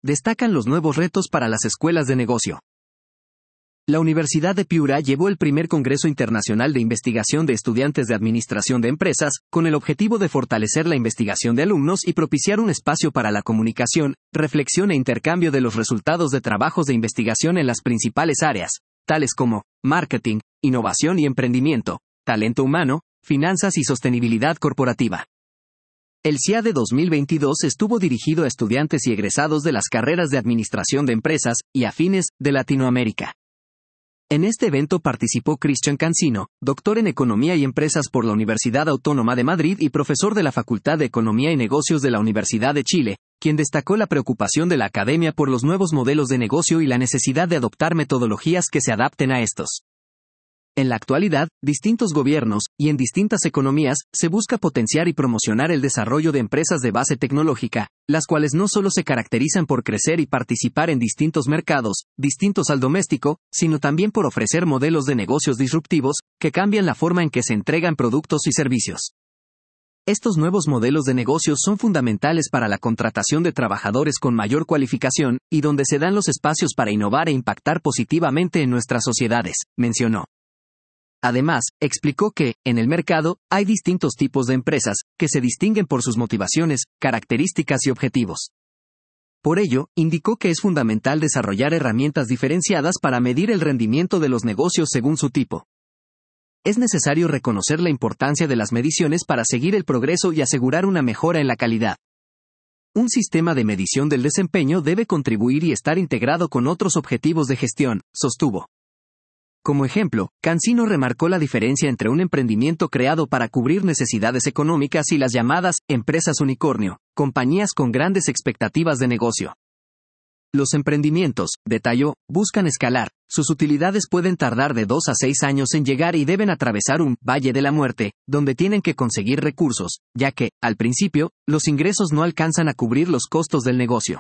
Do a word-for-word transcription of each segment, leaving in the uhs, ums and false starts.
destacan los nuevos retos para las escuelas de negocio. La Universidad de Piura llevó el primer Congreso Internacional de Investigación de Estudiantes de Administración de Empresas, con el objetivo de fortalecer la investigación de alumnos y propiciar un espacio para la comunicación, reflexión e intercambio de los resultados de trabajos de investigación en las principales áreas, tales como marketing, innovación y emprendimiento, talento humano, finanzas y sostenibilidad corporativa. El C I A D dos mil veintidós estuvo dirigido a estudiantes y egresados de las carreras de Administración de Empresas y afines de Latinoamérica. En este evento participó Cristian Cancino, doctor en Economía y Empresas por la Universidad Autónoma de Madrid y profesor de la Facultad de Economía y Negocios de la Universidad de Chile, quien destacó la preocupación de la academia por los nuevos modelos de negocio y la necesidad de adoptar metodologías que se adapten a estos. En la actualidad, distintos gobiernos, y en distintas economías, se busca potenciar y promocionar el desarrollo de empresas de base tecnológica, las cuales no solo se caracterizan por crecer y participar en distintos mercados, distintos al doméstico, sino también por ofrecer modelos de negocios disruptivos, que cambian la forma en que se entregan productos y servicios. Estos nuevos modelos de negocios son fundamentales para la contratación de trabajadores con mayor cualificación, y donde se dan los espacios para innovar e impactar positivamente en nuestras sociedades, mencionó. Además, explicó que, en el mercado, hay distintos tipos de empresas, que se distinguen por sus motivaciones, características y objetivos. Por ello, indicó que es fundamental desarrollar herramientas diferenciadas para medir el rendimiento de los negocios según su tipo. Es necesario reconocer la importancia de las mediciones para seguir el progreso y asegurar una mejora en la calidad. Un sistema de medición del desempeño debe contribuir y estar integrado con otros objetivos de gestión, sostuvo. Como ejemplo, Cancino remarcó la diferencia entre un emprendimiento creado para cubrir necesidades económicas y las llamadas empresas unicornio, compañías con grandes expectativas de negocio. Los emprendimientos, detalló, buscan escalar, sus utilidades pueden tardar de dos a seis años en llegar y deben atravesar un valle de la muerte, donde tienen que conseguir recursos, ya que, al principio, los ingresos no alcanzan a cubrir los costos del negocio.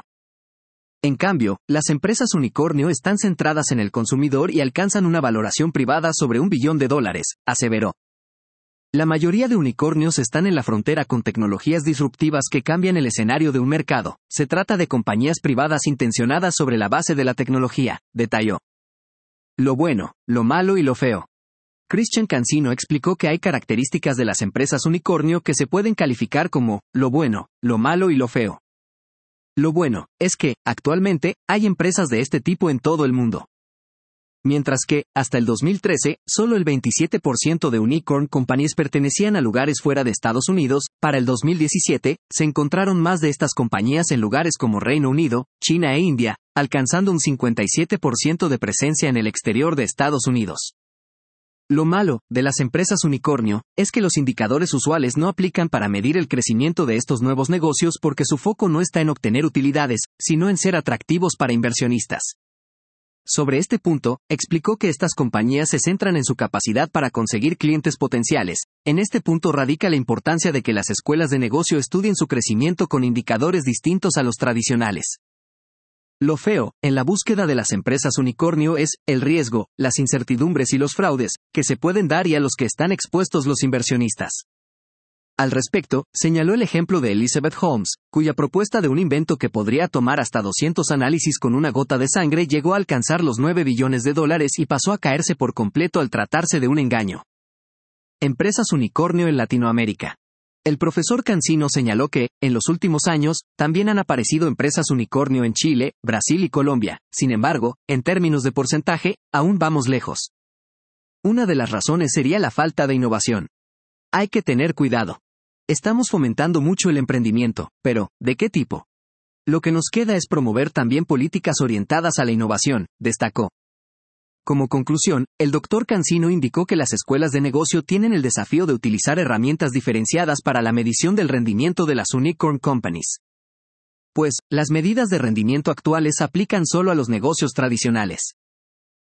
En cambio, las empresas unicornio están centradas en el consumidor y alcanzan una valoración privada sobre un billón de dólares, aseveró. La mayoría de unicornios están en la frontera con tecnologías disruptivas que cambian el escenario de un mercado. Se trata de compañías privadas intencionadas sobre la base de la tecnología, detalló. Lo bueno, lo malo y lo feo. Cristian Cancino explicó que hay características de las empresas unicornio que se pueden calificar como lo bueno, lo malo y lo feo. Lo bueno, es que, actualmente, hay empresas de este tipo en todo el mundo. Mientras que, hasta el dos mil trece, solo el veintisiete por ciento de unicorn companies pertenecían a lugares fuera de Estados Unidos, para el dos mil diecisiete, se encontraron más de estas compañías en lugares como Reino Unido, China e India, alcanzando un cincuenta y siete por ciento de presencia en el exterior de Estados Unidos. Lo malo, de las empresas unicornio, es que los indicadores usuales no aplican para medir el crecimiento de estos nuevos negocios porque su foco no está en obtener utilidades, sino en ser atractivos para inversionistas. Sobre este punto, explicó que estas compañías se centran en su capacidad para conseguir clientes potenciales. En este punto radica la importancia de que las escuelas de negocio estudien su crecimiento con indicadores distintos a los tradicionales. Lo feo, en la búsqueda de las empresas unicornio es, el riesgo, las incertidumbres y los fraudes, que se pueden dar y a los que están expuestos los inversionistas. Al respecto, señaló el ejemplo de Elizabeth Holmes, cuya propuesta de un invento que podría tomar hasta doscientos análisis con una gota de sangre llegó a alcanzar los nueve billones de dólares y pasó a caerse por completo al tratarse de un engaño. Empresas unicornio en Latinoamérica. El profesor Cancino señaló que, en los últimos años, también han aparecido empresas unicornio en Chile, Brasil y Colombia. Sin embargo, en términos de porcentaje, aún vamos lejos. Una de las razones sería la falta de innovación. Hay que tener cuidado. Estamos fomentando mucho el emprendimiento, pero, ¿de qué tipo? Lo que nos queda es promover también políticas orientadas a la innovación, destacó. Como conclusión, el doctor Cancino indicó que las escuelas de negocio tienen el desafío de utilizar herramientas diferenciadas para la medición del rendimiento de las unicorn companies. Pues, las medidas de rendimiento actuales aplican solo a los negocios tradicionales.